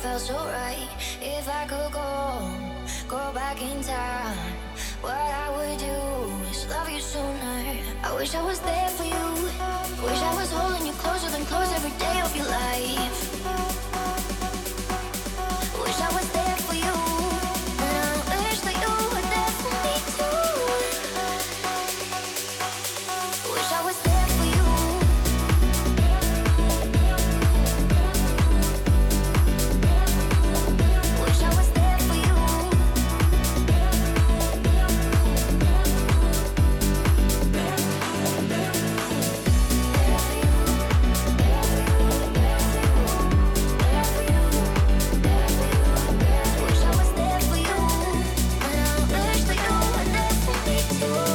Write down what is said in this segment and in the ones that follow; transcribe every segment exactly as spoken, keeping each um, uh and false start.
felt so right. If I could go, go back in time, what I would do is love you sooner. I wish I was there for you. Wish I was holding you closer than close every day of your life. Wish I was there for you, and I wish that you were there for me too. Wish I was there for you. Wish I was there for you. Wish I was there for you, and I wish that you were there for me too.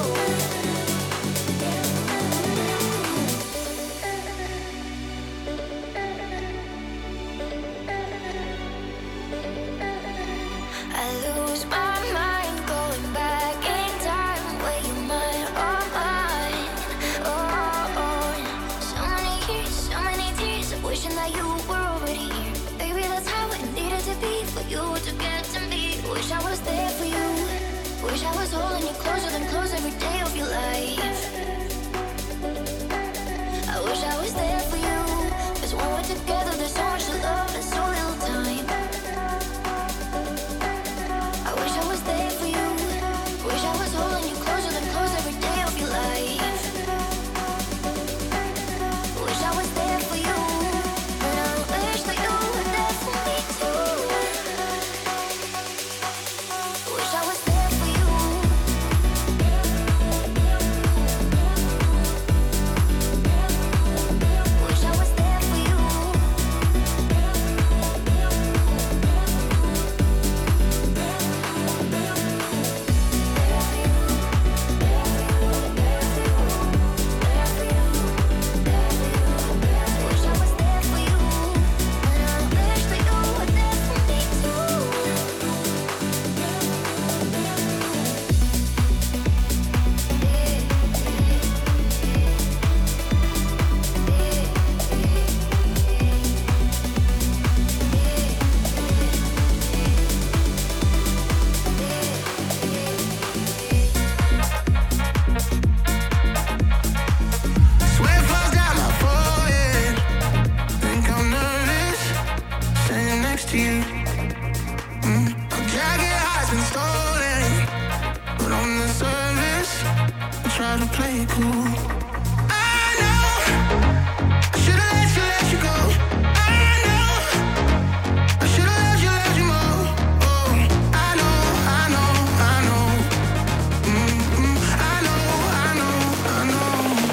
I lose my mind going back in time where you might or mine. Oh, oh, so many years, so many tears of wishing that you were already here. Baby, that's how it needed to be for you to get to me. Wish I was there for you. Wish I was holding you closer than close every day of your life. I wish I was there for you. 'Cause when we're together, there's so much to love and so little time. I wish I was there for you. Wish I was holding you closer than close every day of your life. Wish I was there for you, and I wish that you were there for me too. Wish I was there for you. Wish I was there for you. Wish I was there for you, and I wish that you were there for me too. Sweat flows down my forehead. Think I'm nervous, standing next to you. Mm. My jacket has been stolen, but on the surface, I try to play it cool. I know I should've let you let you go. I know I should've let you let you know. Oh, I know, I know, I know. Mm-mm. I know, I know, I know.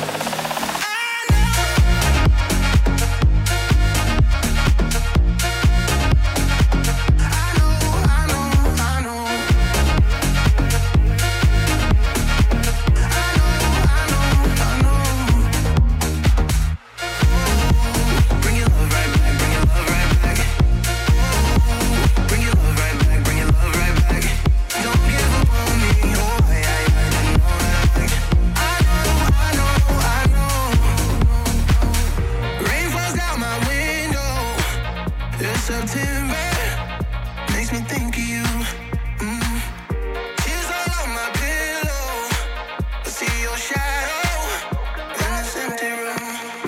Rain falls down my window. It's September, makes me think of you. Mm. Tears all on my pillow. I see your shadow in this empty room.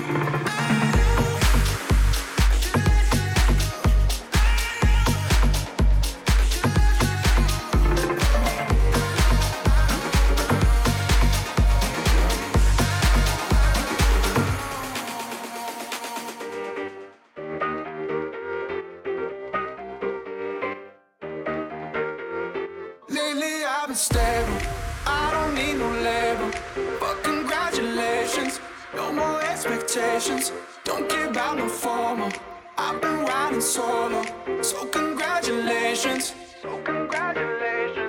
Lately I've been stable, I don't need no label. But congratulations, no more expectations. Don't care about no formal, I've been riding solo. So congratulations, so congratulations.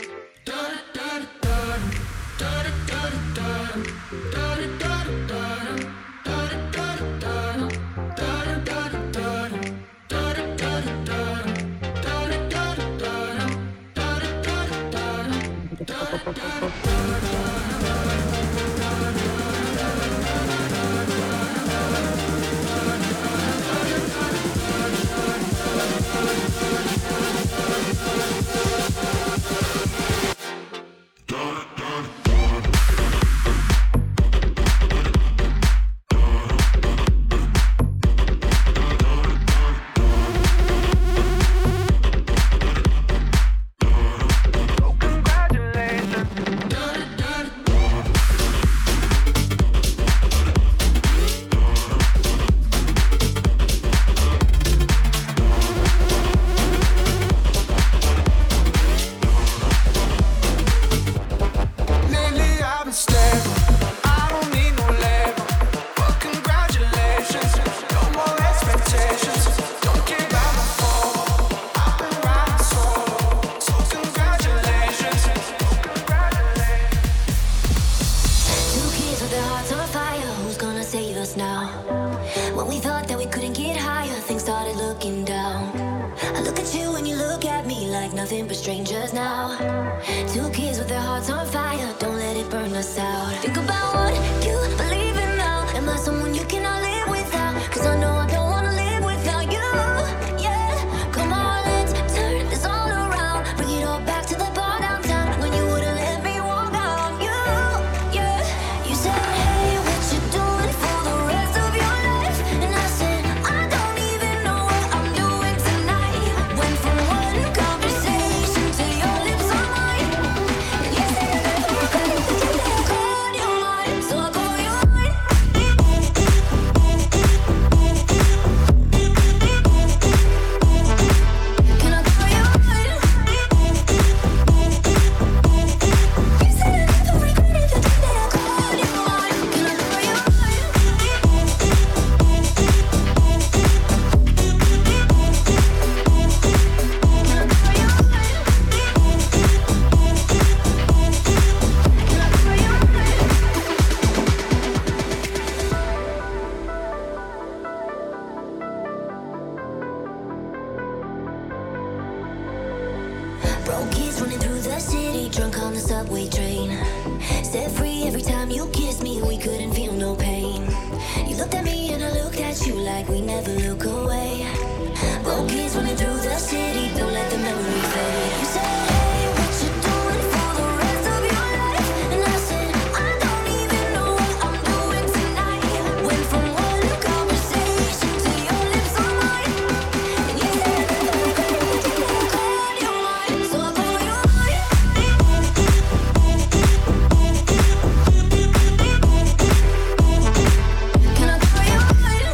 at you when you look at me like nothing but strangers now. Two kids with their hearts on fire, don't let it burn us out. Think about what you believe in now. Am I someone you cannot live without? Cause I know I don't wanna live without you. Yeah, come on, let's turn this all around. Bring it all back to the bar downtown when you wouldn't let me walk out on you. Yeah, you said, hey, what you doing for the rest of your life? And I said, I don't even know what I'm doing tonight. Went from one conversation to your lips on mine. And you said you never regret it, but you never called your mine. So I call you mine. Can I call you mine? You said you never regret it, but you never called your mine. Can I call you mine? Broke kids running through the city, drunk on the subway train. Set free every time you kissed me, we couldn't feel no pain. You looked at me and I looked at you like we never look away. Broke kids running through the city, don't let the memory fade. You said, hey, what you doing for the rest of your life? And I said, I don't even know what I'm doing tonight. Went from one conversation to your lips on mine. And you said you never regret it, but you never called your mine. So I call you mine. Can I call you mine?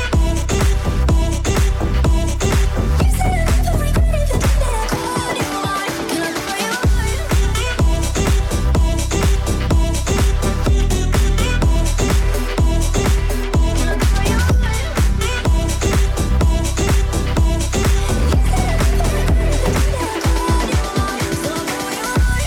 You said you never regret it, but you never called your mine. Can I call you mine? Can I call you mine? You said you never regret it, but you never called your mine. So I call you mine.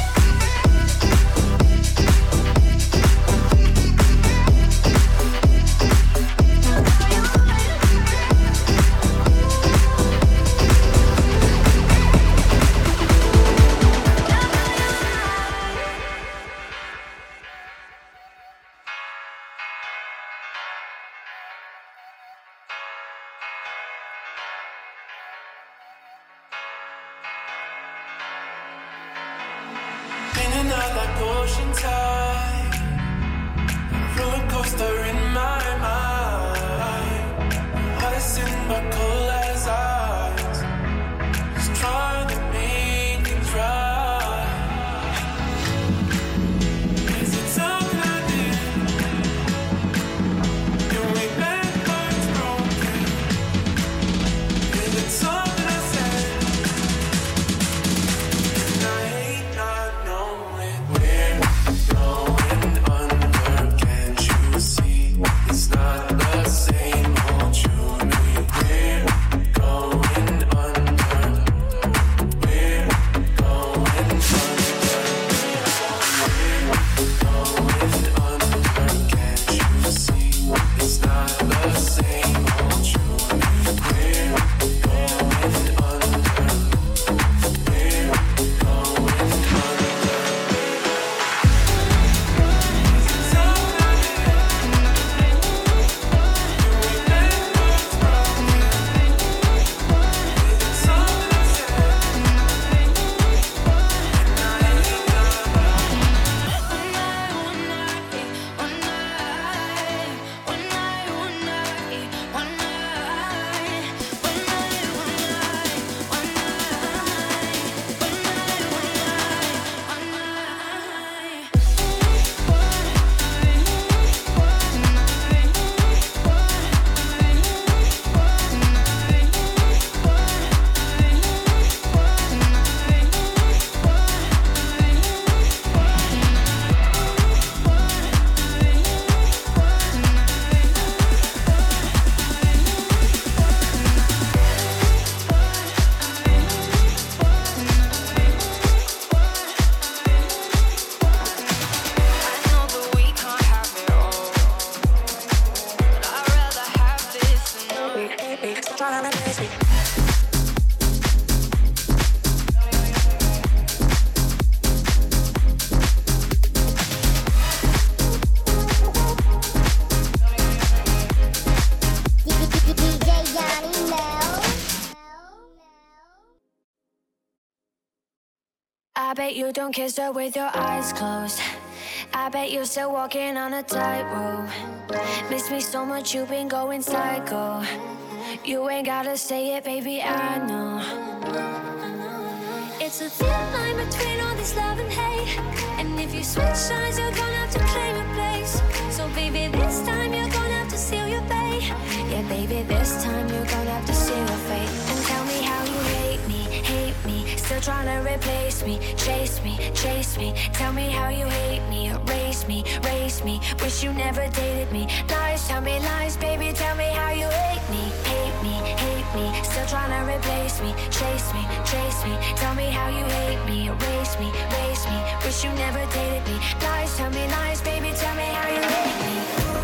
In and out like ocean tide, roller coaster in my mind. Heart is in my cold as ice, just trying to make things right. Is it something I did? Can we make things broken? Is it something I said? And I hate not knowing where you're I bet you don't kiss her with your eyes closed. I bet you're still walking on a tightrope. Miss me so much, you've been going psycho. You ain't gotta say it, baby, I know. It's a thin line between all this love and hate. And if you switch sides, you're gonna have to claim your place. So baby, this time you're gonna have to seal your fate. Yeah, baby, this time you're gonna have to seal your fate. And tell me how you hate me, hate me. Still trying to replace me, chase me, chase me. Tell me how you hate me, erase me, race me. Wish you never dated me. Lies, tell me lies, baby, tell me how you hate me, hate me, hate me. Still trying to replace me, chase me, chase me. Tell me how you hate me, erase me, race me. Wish you never dated me. Lies, tell me lies, baby, tell me how you hate me.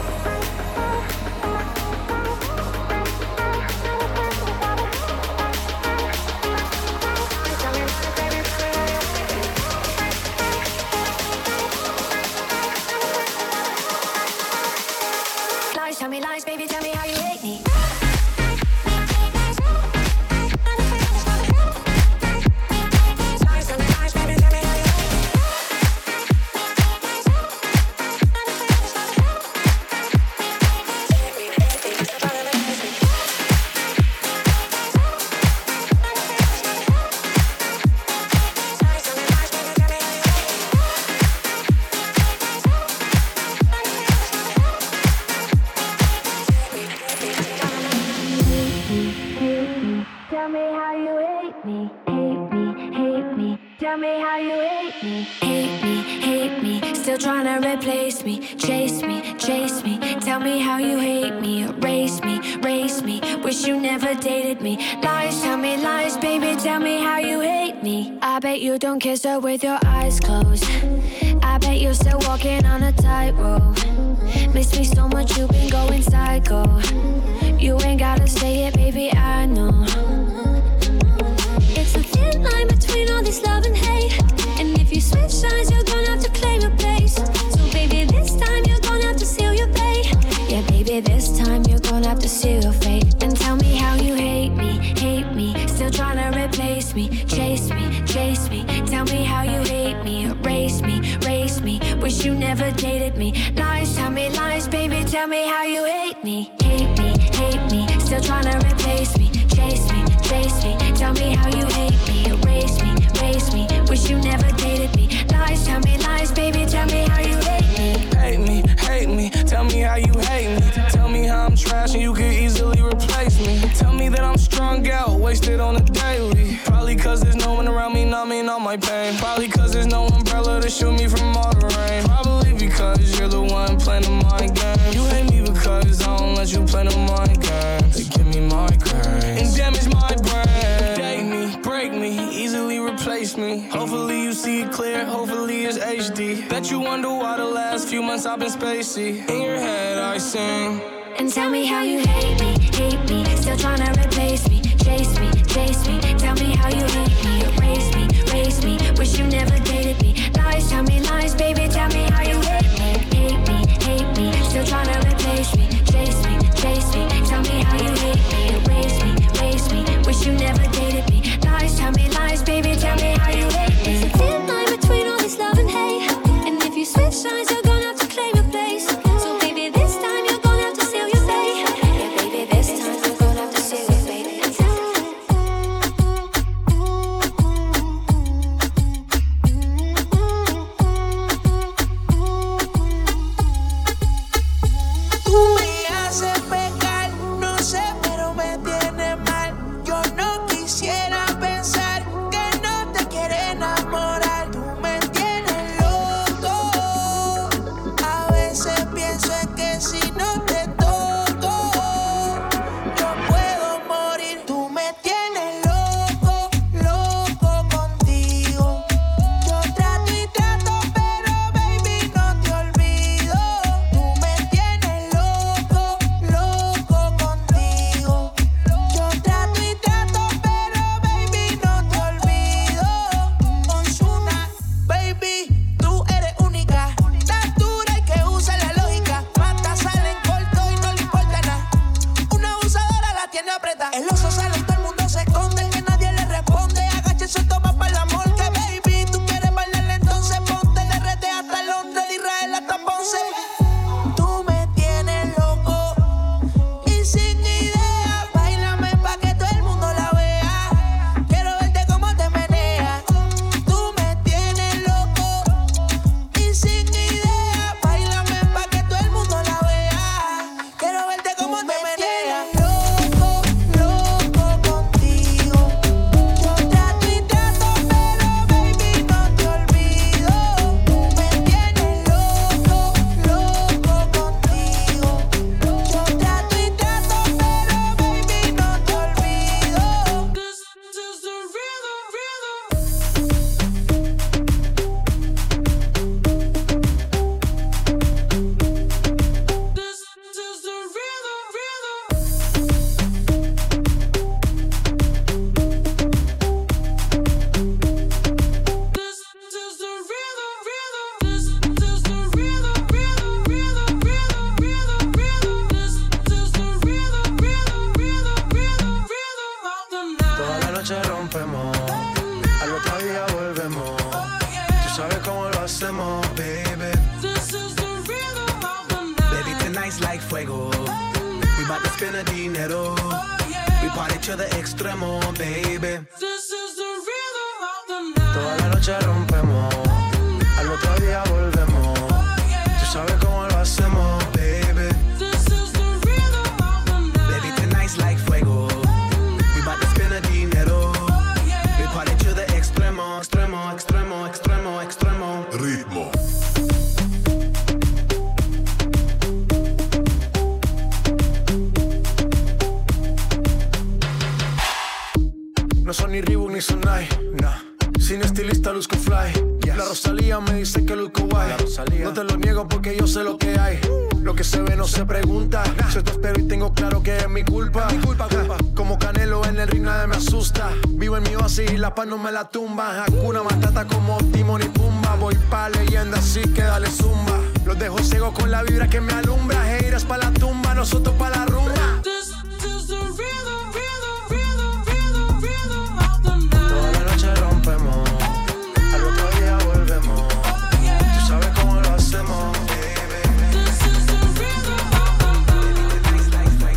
Tell me lies, baby, tell me how you hate me. Tell me how you hate me, hate me, hate me. Tell me how you hate me, hate me, hate me. Still trying to replace me, chase me, chase me. Tell me how you hate me, erase me, race me. Wish you never dated me. Lies, tell me lies, baby, tell me how you hate me. I bet you don't kiss her with your eyes closed. I bet you're still walking on a tightrope. Miss me so much, you've been going psycho. You ain't gotta say it, baby, I know. It's a thin line between all this love and hate. And if you switch sides, you're gonna have to claim your place. So baby, this time you're gonna have to seal your fate. Yeah, baby, this time you're gonna have to seal your fate. And tell me how you hate me, hate me. Still trying to replace me, chase me, chase me. Tell me how you hate me, erase me, race me. Wish you never dated me. Lies, tell me lies, baby, tell me how you hate me, hate me, hate me. Still trying to replace me, chase me, chase me. Tell me how you hate me, erase me, race me. Wish you never dated me. Lies, tell me lies, baby, tell me how you hate me. Hate me, hate me, tell me how you hate me. Tell me how I'm trash and you could easily replace me. Tell me that I'm strung out, wasted on a daily. Probably cause there's no one around me numbing all my pain. Probably cause there's no umbrella to shield me from all the rain. Probably because you're the one playing the mind game. You hate me because I don't let you play no mind games. They give me migraines and damage my brain. Date me, break me, easily replace me. Hopefully you see it clear, hopefully it's H D. Bet you wonder why the last few months I've been spacey. In your head I sing. And tell me how you hate me, hate me. Still trying to replace me, chase me, chase me. Tell me how you hate me, erase me, race me. Wish you never dated me. Lies, tell me lies, baby, tell me how you hate me, hate me, hate me. Still trying to replace me, chase me, chase me. Tell me how you hate me, erase me, race me. Wish you never dated me. Lies, tell me lies, baby, tell me how you hate me. It's a thin line between all this love and hate. And if you switch sides, you're gonna have to claim your place. So baby, this time you're gonna have to seal your fate. Yeah, baby, this time you're gonna have to seal your fate. hacemos, baby. This is the rhythm of the night. Baby, tonight's like fuego. We bout to spend the dinero. Oh, yeah. We party to the extremo, baby. This is the rhythm of the night. Toda la noche rompemos, al otro día volvemos. Oh, yeah. Tú sabes cómo lo hacemos, baby. This is the rhythm of the night. Baby, tonight's like fuego. We bout to spend the dinero. Oh, yeah. We party to the extremo, extremo, extremo, extremo, extremo. Ritmo. No son ni Reebok ni Sonai, nah. Sin estilista luzco fly, yes. La Rosalía me dice que luzco guay. No te lo niego porque yo sé lo que hay. Lo que se ve no se pregunta, nah. Yo te espero y tengo claro que es mi culpa, mi culpa, culpa. Como Canelo en el ring nadie me asusta. Vivo en mi oasis y la paz no me la tumba. Hakuna Matata como Timon y Pumba. Voy pa' leyenda así que dale zumba. Los dejo ciego con la vibra que me alumbra. Heiras pa' la tumba, nosotros pa' la rumba. This is the rhythm, rhythm, rhythm, rhythm, rhythm of the night. Toda la noche rompemos, al otro día volvemos. Oh, yeah. Tú sabes cómo lo hacemos, baby. This is the rhythm of the night.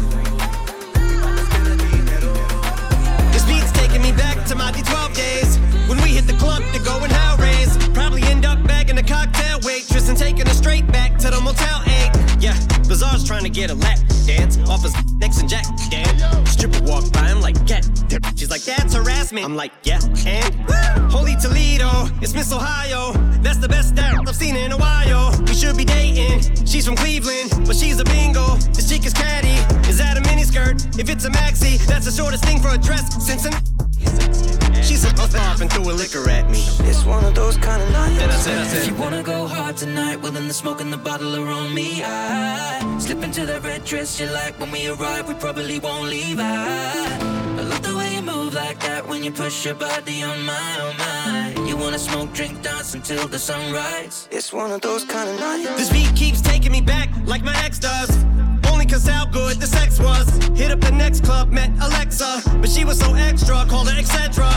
This beat's taking me back to my D twelve days. When we hit the club to go and hell raise. Probably end up bagging a cocktail waitress and taking her straight back to the Motel eight. Yeah, Bazaar's trying to get a lap dance off his necks and Jack Dan. Stripper walk by, I'm like, yeah. She's like, that's harassment. I'm like, yeah, and Holy Toledo, it's Miss Ohio. That's the best style I've seen in a while. We should be dating. She's from Cleveland, but she's a bingo. This chick is catty. Is that a miniskirt? If it's a maxi, that's the shortest thing for a dress. Since she said, puff off and threw a liquor at me. It's one of those kind of nights. Then I said, I said, if you wanna go hard tonight, well then the smoke and the bottle are on me. I slip into that red dress you like. When we arrive, we probably won't leave. I, I love the way you move like that when you push your body on my, on mine. You wanna smoke, drink, dance until the sunrise. It's one of those kind of nights. this beat keeps taking me back like my ex does. Only cause how good the sex was. Hit up the next club, met Alexa, but she was so extra, called her et cetera.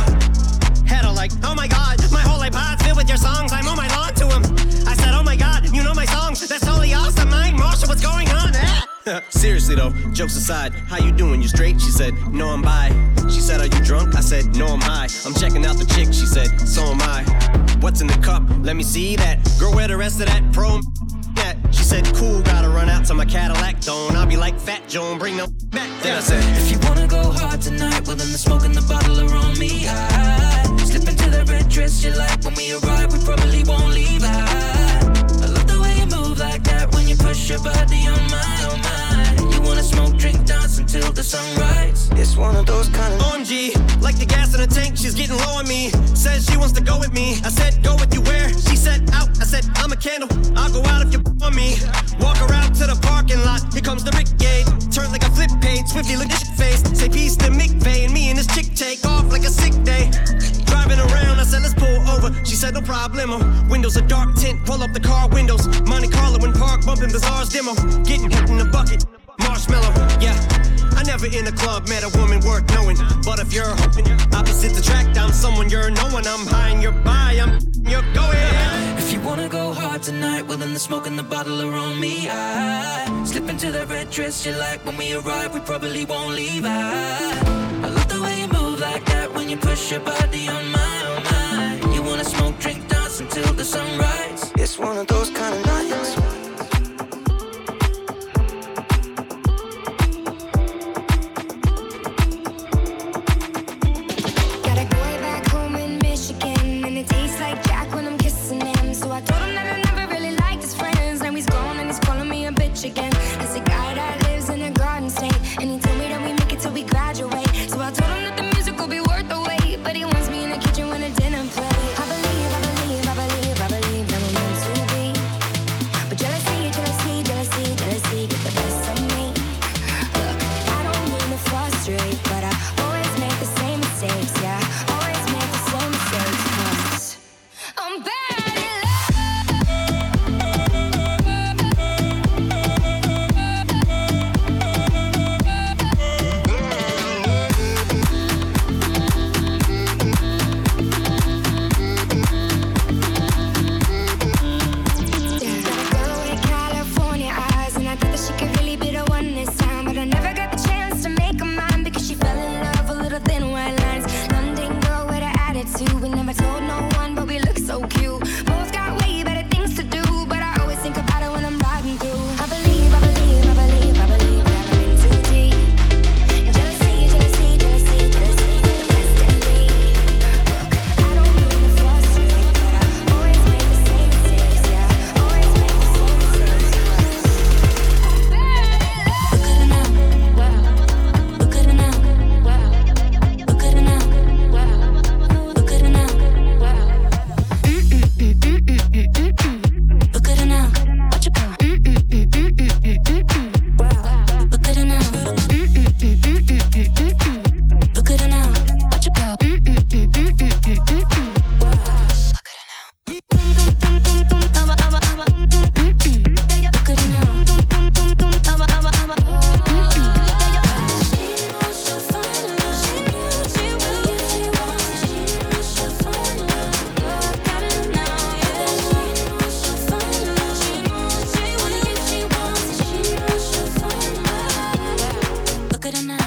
Had her like, oh my god, my whole iPod's filled with your songs. I'm on my lawn to him. I said, oh my god, you know my songs. That's totally awesome. Mike Marshall, what's going on? Ah. Seriously though, jokes aside, how you doing? You straight? She said, no, I'm bi. She said, are you drunk? I said, no, I'm high. I'm checking out the chick. She said, so am I. What's in the cup? Let me see that. Girl, where the rest of that pro? She said, cool, gotta run out to my Cadillac Don't I'll be like Fat Joan, bring them back. Then I said, if you wanna go hard tonight, well then the smoke and the bottle are on me. I slip into that red dress you like. When we arrive, we probably won't leave. I, I love the way you move like that when you push your body on mine, on mine. You wanna smoke, drink, dance until the sunrise. It's one of those kind of O M G, like the gas in the tank, she's getting low on me. Says she wants to go with me. I said, go with you where? She said, out. I said, I'm a candle. I'll go out if you on me. Walk around to the parking lot. Here comes the Rick-Gade. Turn like a flip page. Swiftly look at your face. Say peace to McVay. And me and this chick take off like a sick day. Driving around, I said, let's pull over. She said, no problemo. Windows are dark tint. Pull up the car windows. Monte Carlo in park. Bumping Bazaar's demo. Getting hit in the bucket. Marshmallow, yeah. I never in a club met a woman worth knowing. But if you're hoping opposite attract, I'm someone you're knowing. I'm high and you're by, I'm you're going. If you wanna go hard tonight, well then the smoke and the bottle are on me. I slip into that red dress you like. When we arrive, we probably won't leave. I, I love the way you move like that when you push your body on mine, on mine. You wanna smoke, drink, dance until the sunrise. It's one of those kind of nights. Again, as a guy that lives in a garden state, and he told me that we make it till we graduate. So I told him that the music will be worth the wait, but he wants me in the kitchen when never told no one, but we look so cute. Both got way better things to do, but I always think about it when I'm riding through. I believe, I believe, I believe, I believe that I'm in too deep. Jealousy, jealousy, jealousy, jealousy, destiny. Look, I don't mean to frustrate, but I always make the same mistakes, yeah. Always make the same mistakes. Look at her now, wow. Look at her now, wow. Look at her now, wow. Look at her now, wow. Look at her now, watch her go. Wow. Look at her now. Look at her now, watch her go. Wow. Look at her now. Look at her now. Look at her now.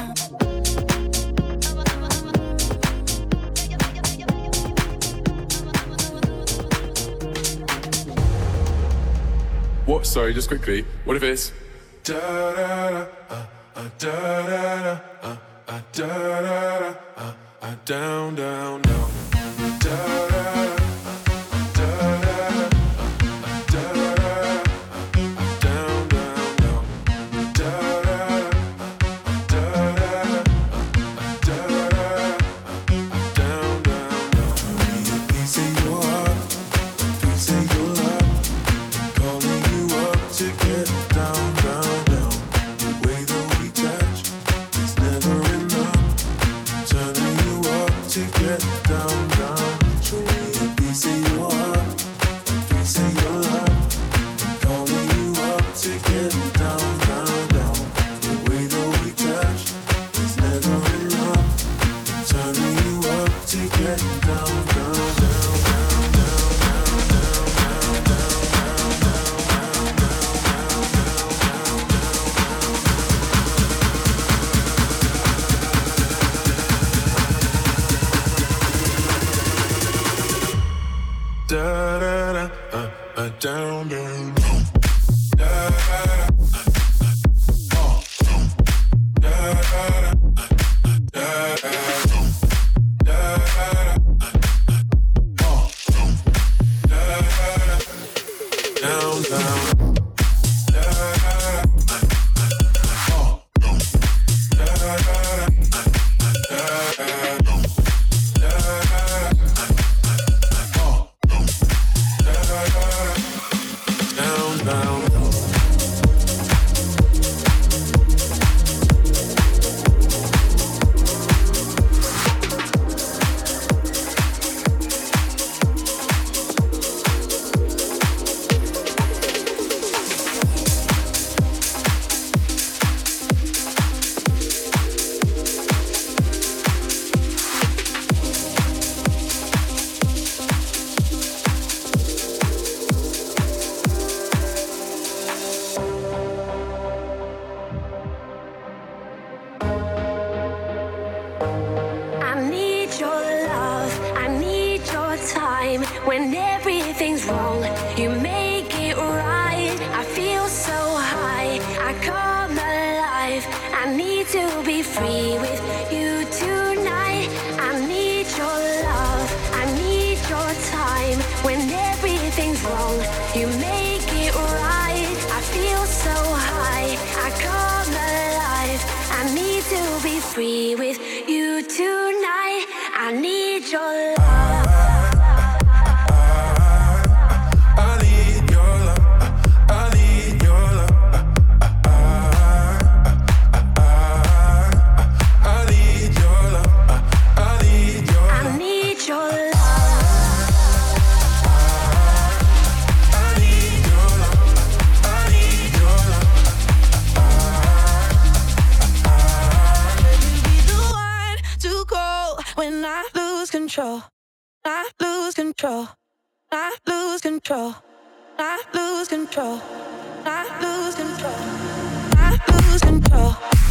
What? Sorry, just quickly. What if it's da da da uh, uh, da da da uh, uh, da da da uh, uh, down down down da da da uh, da da da uh, da da da uh, down down down da da da uh, da da da uh, da da da uh, down down down. Please say your heart, please say your love. Calling you up to get down, down, down. The way that we touch is never enough. Turning you up to get down, down. Show me a piece of your heart, a piece of your love. Calling you up to get down, down, down. The way that we touch is never enough. Turning you up to get down, down, down, down, down, down, down, down, down. Da da da, uh, uh, down, down, down. Da da da, uh, uh, da da da, uh, da da da, da da da, uh, da da da, down, down. Da da da, uh, uh, da da da, uh, da da da. Down, down. I need your love, I need your time. When everything's wrong, you make it right. I feel so high, I come alive. I need to be free with you tonight. I need your love, I need your time. When everything's wrong, you make it right. I feel so high, I come alive. I need to be free with you tonight. I need your love. I need your love. I need your love. I need your love. I need your love. I need your love. I need your love. I need your love. Let me be the one to call when I lose control. I lose control. I lose control. I lose control. I lose control. I lose control. I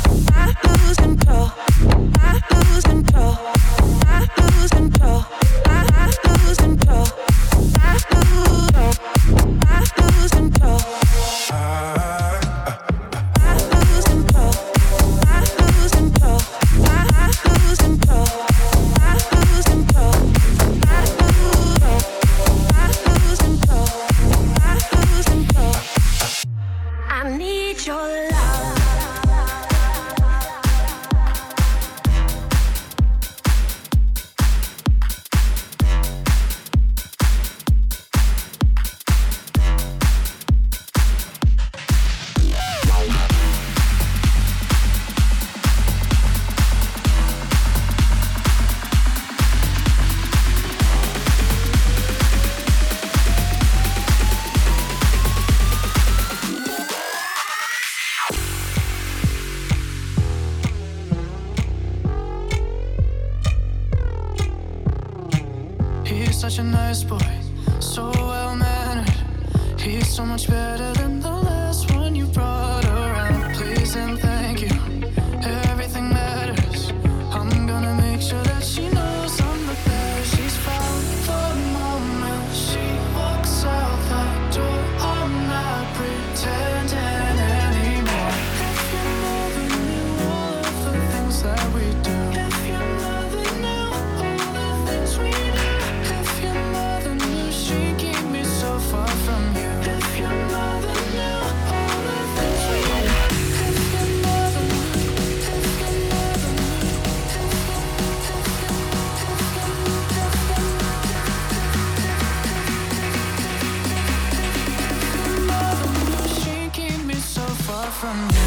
such a nice boy, so well mannered. He's so much better than the last one you brought around. Please and thank you, everything matters. I'm gonna make sure that she knows I'm the best. She's found the moment she walks out that door. I'm not pretending anymore. If you never knew all of the things that we do, if you never knew all the things we do, if you never knew she keep me so far from you, if you never knew all the things we do, if you never knew, if you never knew, she keep me so far from you.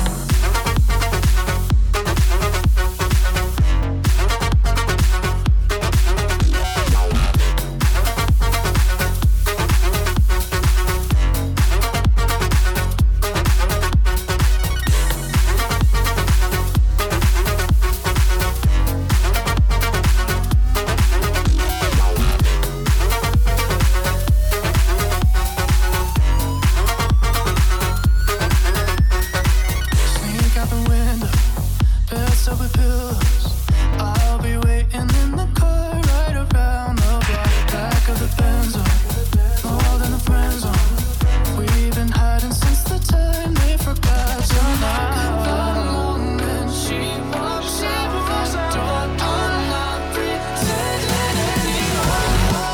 Sneak out the window, beds up with pillows. I'll be waiting in the car right around the block. Back of the Benzo, more than the friend zone. We've been hiding since the time they forgot. Tonight, the moment she walks out the door, I'm not pretending anymore.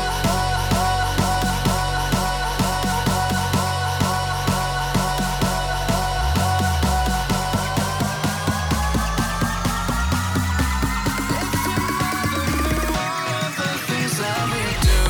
The things that we do.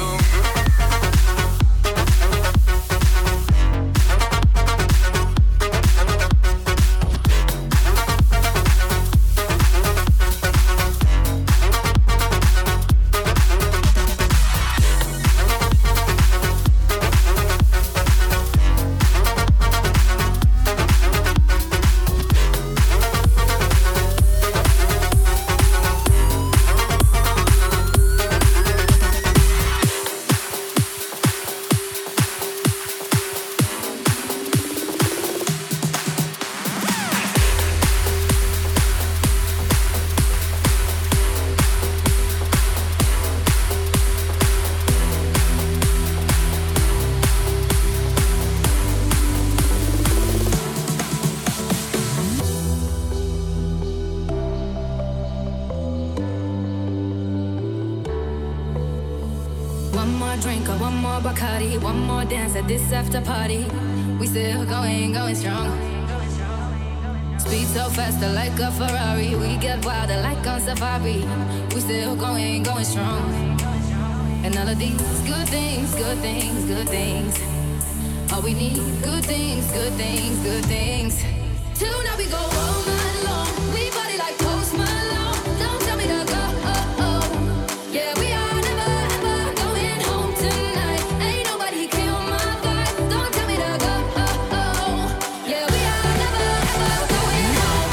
One more drink or one more Bacardi, one more dance at this after party. We still going, going strong. Speed so faster like a Ferrari. We get wilder like on safari. We still going, going strong. And all of these good things, good things, good things. All we need, good things, good things, good things. Tonight we go all night long. We party like Post Malone. Don't tell me to go. Oh, oh. Yeah, we are never ever going home tonight. Ain't nobody kill my vibe. Don't tell me to go. Oh, oh. Yeah, we are never ever going home.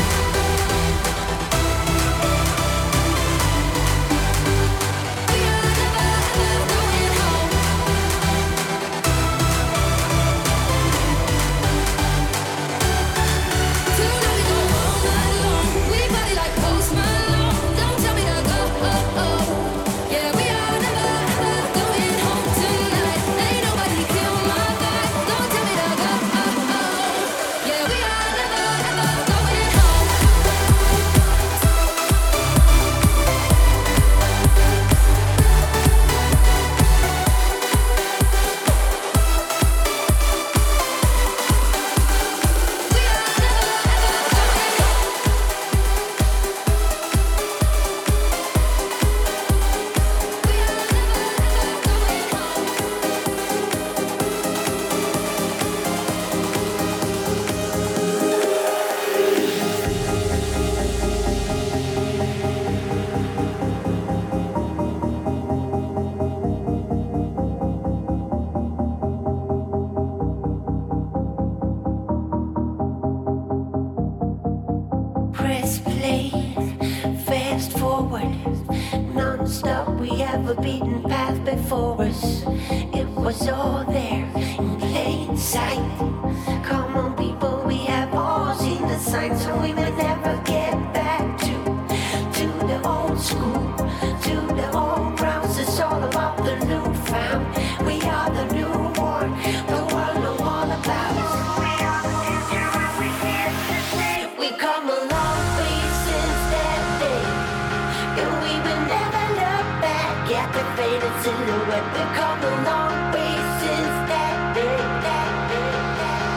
We are never ever going home. Tonight we go all scared. Non-stop, we have a beaten path before us. It was all there in plain sight. Come on, people, we have all seen the signs, so we will never get back to to the old school, to the old grounds. It's all about the new found. We are the newborn, the world know all about us. We are the future and we here to stay. We come a long way since that day, and we will never look back at the faded silhouette. We come a long way since that day, that day, that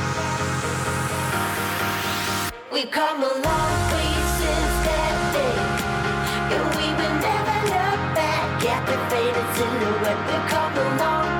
day. We come a long way since that day, and we will never look back at the faded silhouette. We come a long